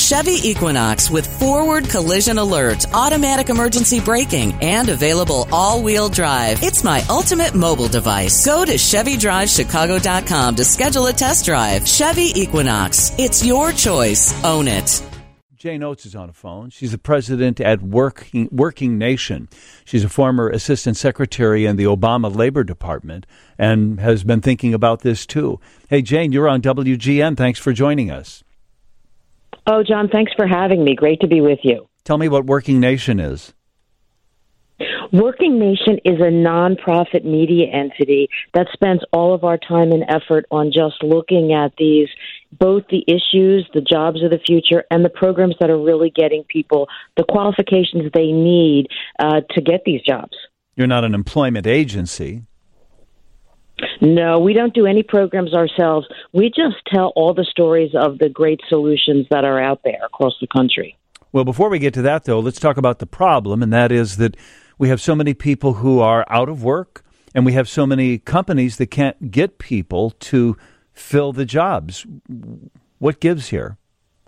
Chevy Equinox with forward collision alert, automatic emergency braking, and available all-wheel drive. It's my ultimate mobile device. Go to ChevyDriveChicago.com to schedule a test drive. Chevy Equinox. It's your choice. Own it. Jane Oates is on the phone. She's the president at Working Nation. She's a former assistant secretary in the Obama Labor Department and has been thinking about this too. Hey, Jane, you're on WGN. Thanks for joining us. Oh, John, thanks for having me. Great to be with you. Tell me what Working Nation is. Working Nation is a nonprofit media entity that spends all of our time and effort on just looking at these, both the issues, the jobs of the future, and the programs that are really getting people the qualifications they need to get these jobs. You're not an employment agency. No, we don't do any programs ourselves. We just tell all the stories of the great solutions that are out there across the country. Well, before we get to that, though, let's talk about the problem, and that is that we have so many people who are out of work, and we have so many companies that can't get people to fill the jobs. What gives here?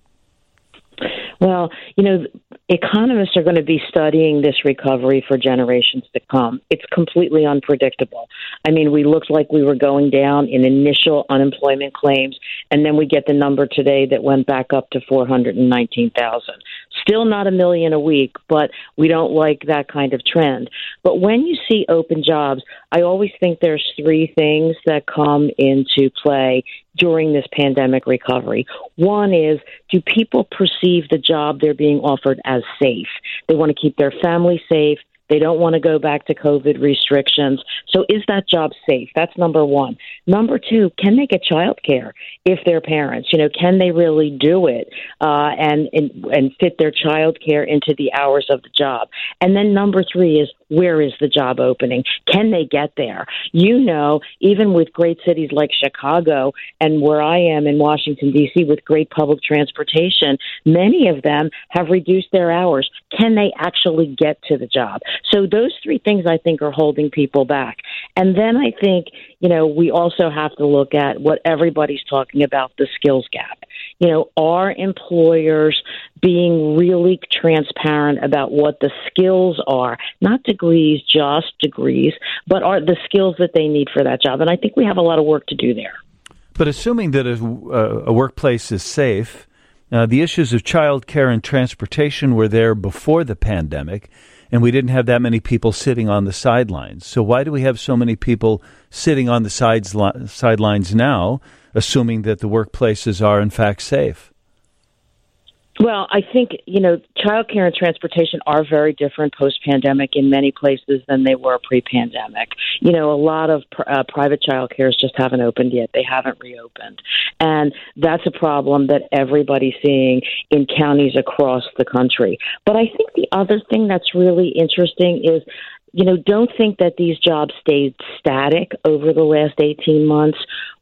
Well, economists are going to be studying this recovery for generations to come. It's completely unpredictable. I mean, we looked like we were going down in initial unemployment claims, and then we get the number today that went back up to 419,000. Still not 1 million a week, but we don't like that kind of trend. But when you see open jobs, I always think there's 3 things that come into play during this pandemic recovery. One is, do people perceive the job they're being offered as safe? They want to keep their family safe. They don't want to go back to COVID restrictions. So is that job safe? That's number one. Number 2, can they get child care if they're parents? Can they really do it and fit their child care into the hours of the job? And then number 3 is, where is the job opening? Can they get there? Even with great cities like Chicago and where I am in Washington, D.C., with great public transportation, many of them have reduced their hours. Can they actually get to the job? So those 3 things, I think, are holding people back. And then I think, we also have to look at what everybody's talking about, the skills gap. Are employers being really transparent about what the skills are? Not degrees, just degrees, but are the skills that they need for that job? And I think we have a lot of work to do there. But assuming that a workplace is safe, the issues of child care and transportation were there before the pandemic, and we didn't have that many people sitting on the sidelines. So why do we have so many people sitting on the sidelines now, assuming that the workplaces are, in fact, safe? Well, I think, child care and transportation are very different post-pandemic in many places than they were pre-pandemic. A lot of private child cares just haven't opened yet. They haven't reopened. And that's a problem that everybody's seeing in counties across the country. But I think the other thing that's really interesting is, don't think that these jobs stayed static over the last 18 months.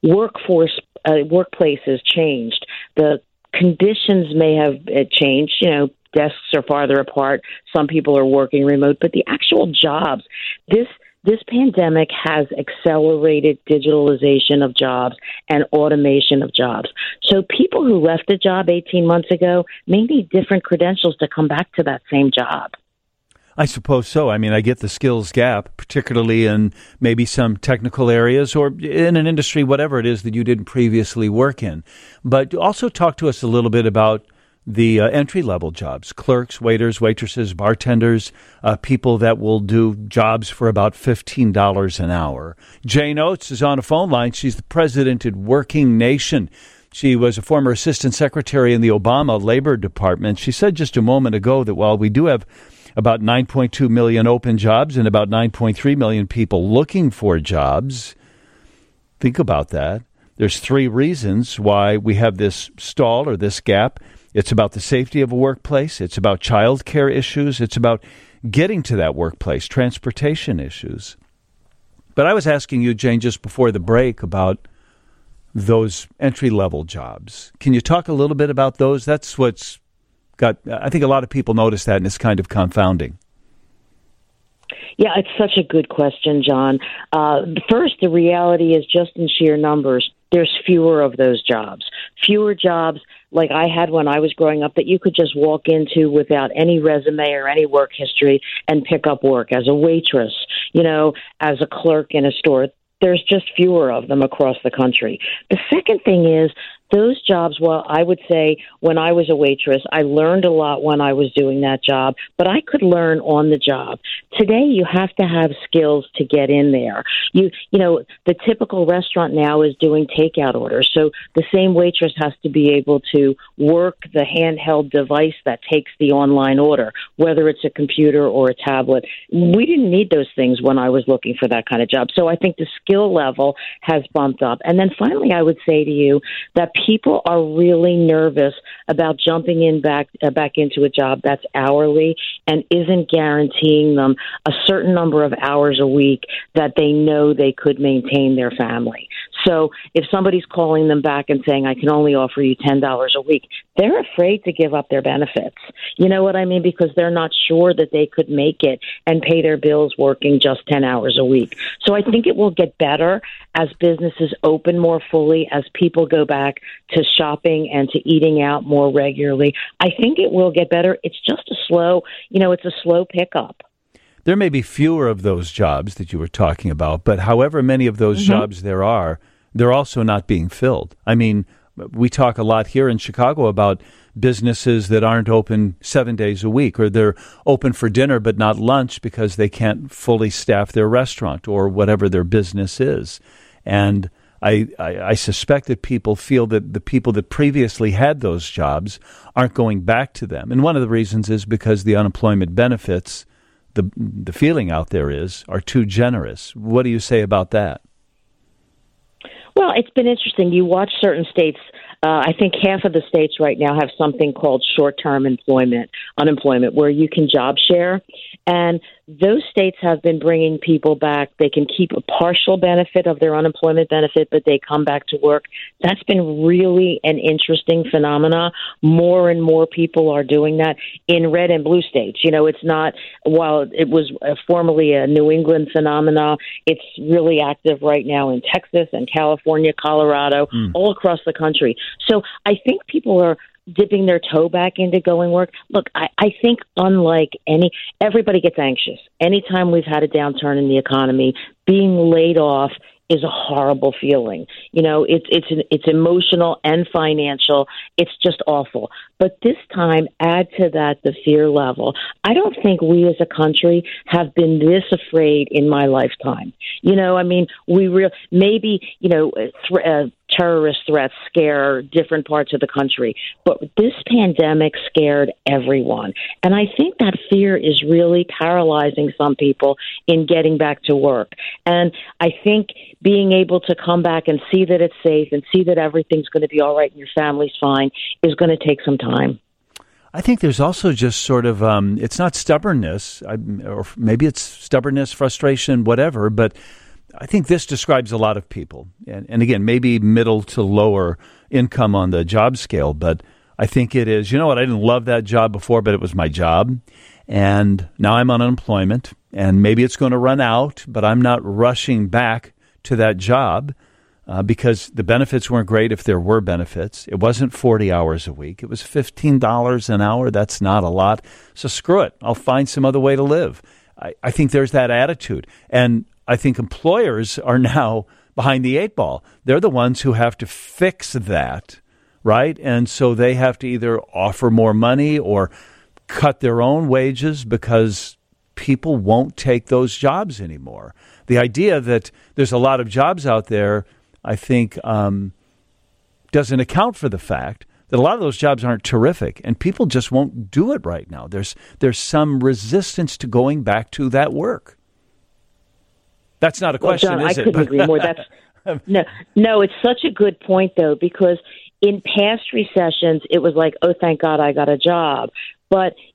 Workplaces changed. The conditions may have changed. Desks are farther apart. Some people are working remote, but the actual jobs, this pandemic has accelerated digitalization of jobs and automation of jobs. So people who left a job 18 months ago may need different credentials to come back to that same job. I suppose so. I mean, I get the skills gap, particularly in maybe some technical areas or in an industry, whatever it is that you didn't previously work in. But also talk to us a little bit about the entry-level jobs, clerks, waiters, waitresses, bartenders, people that will do jobs for about $15 an hour. Jane Oates is on a phone line. She's the president at Working Nation. She was a former assistant secretary in the Obama Labor Department. She said just a moment ago that while we do have about 9.2 million open jobs and about 9.3 million people looking for jobs, think about that. There's 3 reasons why we have this stall or this gap. It's about the safety of a workplace. It's about child care issues. It's about getting to that workplace, transportation issues. But I was asking you, Jane, just before the break about those entry-level jobs. Can you talk a little bit about those? That's what's I think a lot of people notice that, and it's kind of confounding. Yeah, it's such a good question, John. First, the reality is just in sheer numbers, there's fewer of those jobs. Fewer jobs like I had when I was growing up that you could just walk into without any resume or any work history and pick up work as a waitress, as a clerk in a store. There's just fewer of them across the country. The second thing is those jobs, well, I would say when I was a waitress, I learned a lot when I was doing that job, but I could learn on the job. Today, you have to have skills to get in there. The typical restaurant now is doing takeout orders. So the same waitress has to be able to work the handheld device that takes the online order, whether it's a computer or a tablet. We didn't need those things when I was looking for that kind of job. So I think the skill level has bumped up. And then finally, I would say to you that people are really nervous about jumping in back into a job that's hourly and isn't guaranteeing them a certain number of hours a week that they know they could maintain their family. So if somebody's calling them back and saying, I can only offer you $10 a week, they're afraid to give up their benefits. You know what I mean? Because they're not sure that they could make it and pay their bills working just 10 hours a week. So I think it will get better as businesses open more fully, as people go back to shopping and to eating out more regularly. I think it will get better. It's just it's a slow pickup. There may be fewer of those jobs that you were talking about, but however many of those jobs there are, they're also not being filled. I mean, we talk a lot here in Chicago about businesses that aren't open 7 days a week, or they're open for dinner but not lunch because they can't fully staff their restaurant or whatever their business is. And I suspect that people feel that the people that previously had those jobs aren't going back to them. And one of the reasons is because the unemployment benefits, the feeling out there are too generous. What do you say about that? Well, it's been interesting. You watch certain states. I think half of the states right now have something called short-term unemployment, where you can job share. And those states have been bringing people back. They can keep a partial benefit of their unemployment benefit, but they come back to work. That's been really an interesting phenomena. More and more people are doing that in red and blue states. It's not, while it was formerly a New England phenomena, it's really active right now in Texas and California, Colorado, all across the country. So I think people are dipping their toe back into going work. Look, I think unlike everybody gets anxious. Anytime we've had a downturn in the economy, being laid off is a horrible feeling. It's emotional and financial. It's just awful. But this time, add to that the fear level. I don't think we as a country have been this afraid in my lifetime. Terrorist threats scare different parts of the country, but this pandemic scared everyone. And I think that fear is really paralyzing some people in getting back to work. And I think being able to come back and see that it's safe and see that everything's going to be all right and your family's fine is going to take some time. I think there's also just sort of, it's not stubbornness, or maybe it's stubbornness, frustration, whatever, but I think this describes a lot of people. And again, maybe middle to lower income on the job scale, but I think it is, I didn't love that job before, but it was my job. And now I'm on unemployment, and maybe it's going to run out, but I'm not rushing back to that job because the benefits weren't great if there were benefits. It wasn't 40 hours a week. It was $15 an hour. That's not a lot. So screw it. I'll find some other way to live. I think there's that attitude. And I think employers are now behind the eight ball. They're the ones who have to fix that, right? And so they have to either offer more money or cut their own wages because people won't take those jobs anymore. The idea that there's a lot of jobs out there, I think, doesn't account for the fact that a lot of those jobs aren't terrific, and people just won't do it right now. There's some resistance to going back to that work. That's not a question, John, is I it? couldn't agree more. That's no, it's such a good point, though, because in past recessions, it was like, oh, thank God I got a job. But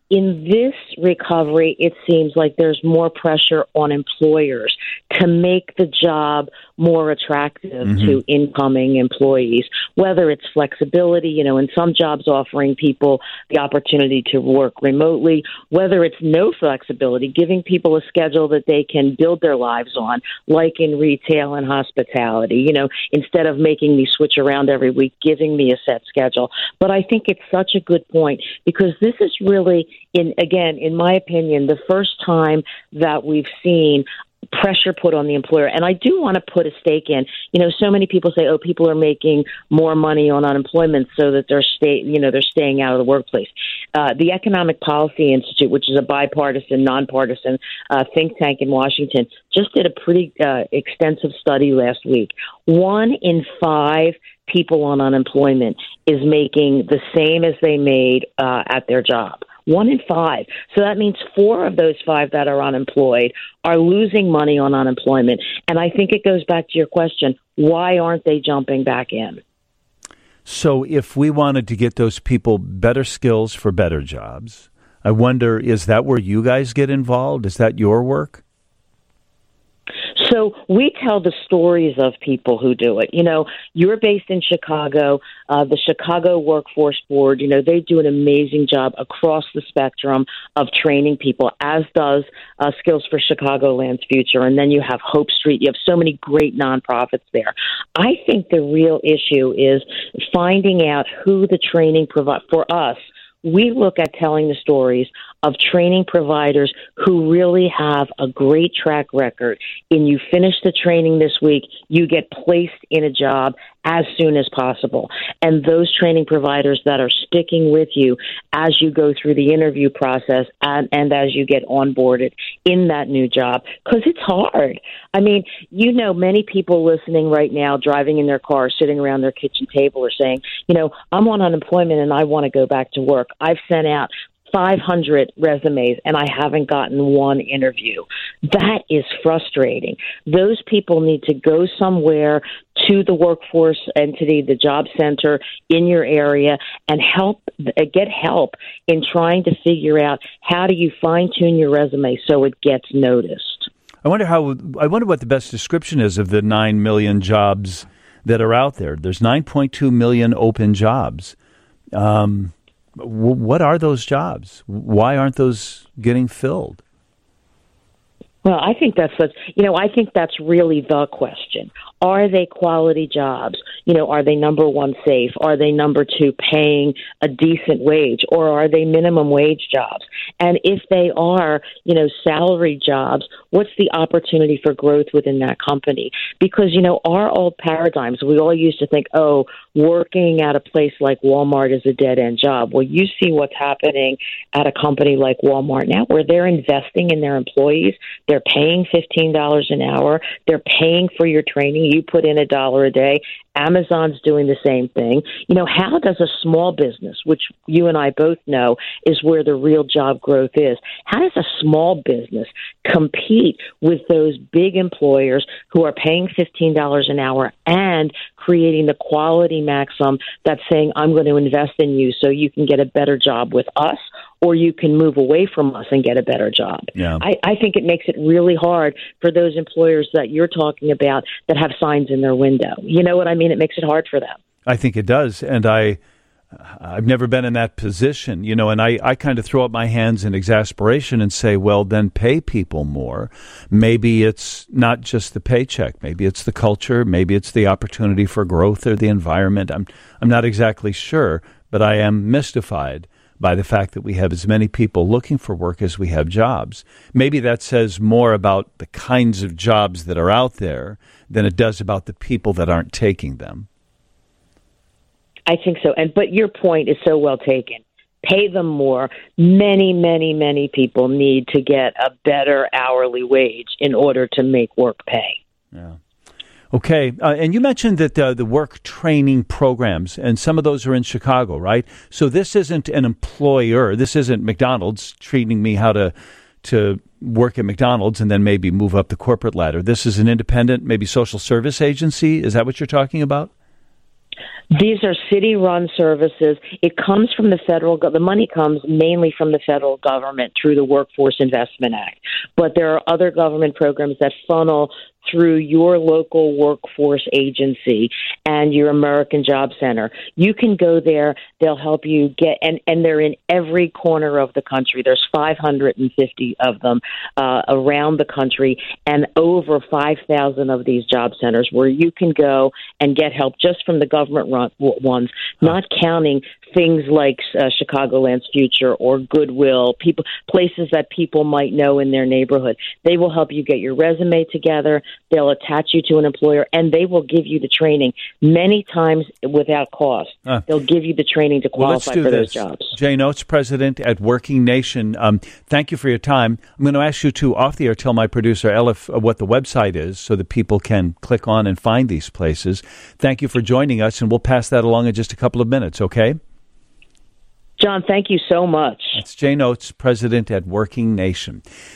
in this recovery, it seems like there's more pressure on employers to make the job more attractive to incoming employees, whether it's flexibility, in some jobs offering people the opportunity to work remotely, whether it's no flexibility, giving people a schedule that they can build their lives on, like in retail and hospitality, instead of making me switch around every week, giving me a set schedule. But I think it's such a good point because this is really, in my opinion, the first time that we've seen pressure put on the employer. And I do want to put a stake in, so many people say, people are making more money on unemployment so that they're staying out of the workplace. The Economic Policy Institute, which is a bipartisan, nonpartisan think tank in Washington, just did a pretty extensive study last week. 1 in 5 people on unemployment is making the same as they made at their job. 1 in 5. So that means 4 of those 5 that are unemployed are losing money on unemployment. And I think it goes back to your question, why aren't they jumping back in? So if we wanted to get those people better skills for better jobs, I wonder, is that where you guys get involved? Is that your work? So we tell the stories of people who do it. You're based in Chicago. The Chicago Workforce Board, they do an amazing job across the spectrum of training people, as does Skills for Chicagoland's Future. And then you have Hope Street. You have so many great nonprofits there. I think the real issue is finding out who the training provides. For us, we look at telling the stories of training providers who really have a great track record. And you finish the training this week, you get placed in a job as soon as possible. And those training providers that are sticking with you as you go through the interview process and as you get onboarded in that new job, because it's hard. I mean, many people listening right now, driving in their car, sitting around their kitchen table are saying, I'm on unemployment and I want to go back to work. I've sent out 500 resumes and I haven't gotten one interview. That is frustrating. Those people need to go somewhere to the workforce entity, the job center in your area, and get help in trying to figure out how do you fine-tune your resume so it gets noticed. I wonder what the best description is of the 9 million jobs that are out there. There's 9.2 million open jobs. What are those jobs? Why aren't those getting filled? Well, I think that's really the question. Are they quality jobs? Are they number one safe? Are they number two paying a decent wage? Or are they minimum wage jobs? And if they are, salary jobs, what's the opportunity for growth within that company? Because, our old paradigms, we all used to think, working at a place like Walmart is a dead-end job. Well, you see what's happening at a company like Walmart now, where they're investing in their employees. They're paying $15 an hour. They're paying for your training. You put in $1 a day. Amazon's doing the same thing. How does a small business, which you and I both know is where the real job growth is, how does a small business compete with those big employers who are paying $15 an hour and creating the quality maximum that's saying, I'm going to invest in you so you can get a better job with us, or you can move away from us and get a better job. Yeah. I think it makes it really hard for those employers that you're talking about that have signs in their window. You know what I mean? It makes it hard for them. I think it does. And I've never been in that position, and I kind of throw up my hands in exasperation and say, well, then pay people more. Maybe it's not just the paycheck. Maybe it's the culture. Maybe it's the opportunity for growth or the environment. I'm not exactly sure, but I am mystified by the fact that we have as many people looking for work as we have jobs. Maybe that says more about the kinds of jobs that are out there than it does about the people that aren't taking them. I think so. But your point is so well taken. Pay them more. Many, many, many people need to get a better hourly wage in order to make work pay. Yeah. Okay. And you mentioned that the work training programs, and some of those are in Chicago, right? So this isn't an employer. This isn't McDonald's treating me how to work at McDonald's and then maybe move up the corporate ladder. This is an independent, maybe social service agency. Is that what you're talking about? These are city-run services. It comes from the the money comes mainly from the federal government through the Workforce Investment Act. But there are other government programs that funnel through your local workforce agency and your American Job Center. You can go there. They'll help you get, and they're in every corner of the country. There's 550 of them around the country, and over 5,000 of these job centers where you can go and get help just from the government ones, not counting things like Chicagoland's Future or Goodwill, places that people might know in their neighborhood. They will help you get your resume together. They'll attach you to an employer, and they will give you the training many times without cost. They'll give you the training to qualify for those jobs. Jane Oates, president at Working Nation. Thank you for your time. I'm going to ask you to, off the air, tell my producer, Elif, what the website is so that people can click on and find these places. Thank you for joining us, and we'll pass that along in just a couple of minutes, okay? John, thank you so much. That's Jane Oates, president at Working Nation.